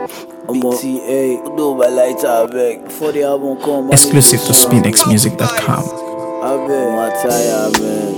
BTA, do my lighter back before the album come. Exclusive to SpinXmusic.com. I bet my tire, man.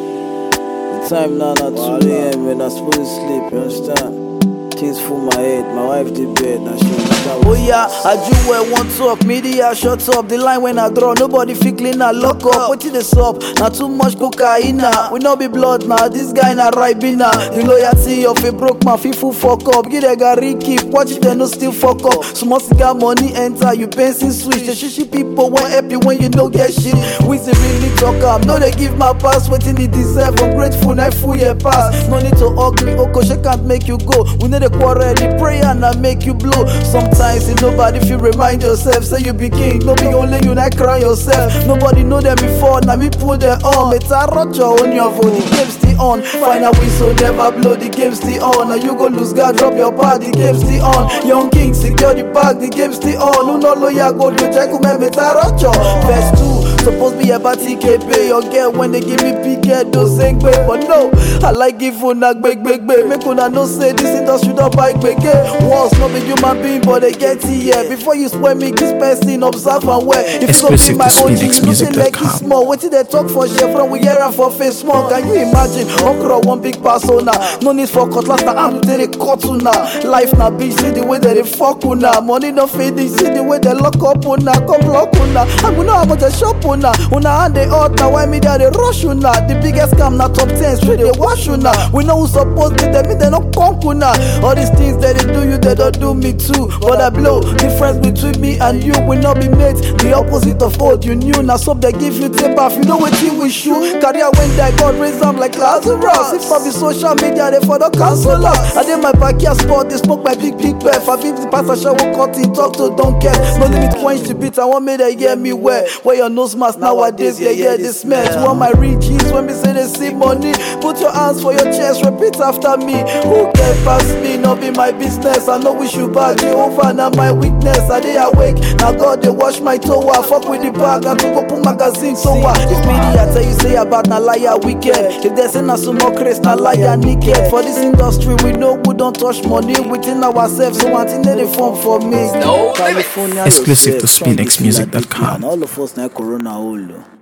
The time now not 2 a.m. when I supposed to sleep, you understand? Things full my head, my wife did bed, now she oh yeah, I do where one talk, media shut up. The line when I draw, nobody feel clean, I lock up. What this up? Not too much cocaine, we no be blood now. This guy na ribena. The loyalty of a broke man, people fuck up. Get a gary keep, watch it and no still fuck up. So much got money enter, you pencil switch. The shishi people won't help you when you don't get shit. We say really talk up, no they give my pass, waiting the deserve. I'm grateful, now full year pass. No need to ugly, Oko, she can't make you go. We need a quarrel, the prayer and I make you blow. Sometimes if nobody feel remind yourself, say you be king, no be only you not cry yourself. Nobody know them before, now me pull them on. It's a roger on your phone, the game still on. Final whistle never blow, the game still on. Now you go lose God, drop your part, the game still on. Young king secure the bag, the game still on. Who no lawyer go to check who me it's a roger. Verse 2. Supposed be about TKP, your girl when they give me PK, those ain't great. But no, I like give you nak big. Make una no say this industry don't buy big. Walls no be human being, but they get here. Before you spoil me, this person observe and wear. If so be my own, you know say like it small. What did they talk for share from we hear and for face small? Can you imagine? Okra one big persona. No need for cutlass, now I'm to the cut una. Life na big, see the way that they fuck una. Money no fading, see the way they lock up una. Come lock una. And we know how much they shop una. Una hand they out now, why me there they rush una. The biggest scam na top 10 straight they wash una. We know who supposed to them, they not conk una. All these things that they do you, they don't do me too. But I blow difference between me and you will not be made. The opposite of old you knew. Now so they give you tape off, you know what you will shoot. Career when they God raise them like Lazarus. If I be social media, they for the cancel us. I did my backyard sport, they smoke my big breath. I 50 pastor will cut in, talk to don't care. No limit quench the beat, I want me to hear me where your nose mask nowadays, yeah, this mess. Want my riches when me say they see money. Put your hands for your chest, repeat after me. Who can pass me, not be my business. I know we should back Jehovah, now my weakness. I dey awake, now God they wash my toe. Fuck with the bag, and to go put magazine so if media tell you say about na liar wicked. If they say na sumo Chris, na liar naked. For this industry, we know we don't touch money within ourselves. So until they form for me. Exclusive to SpinXmusic.com. All of us na corona hole.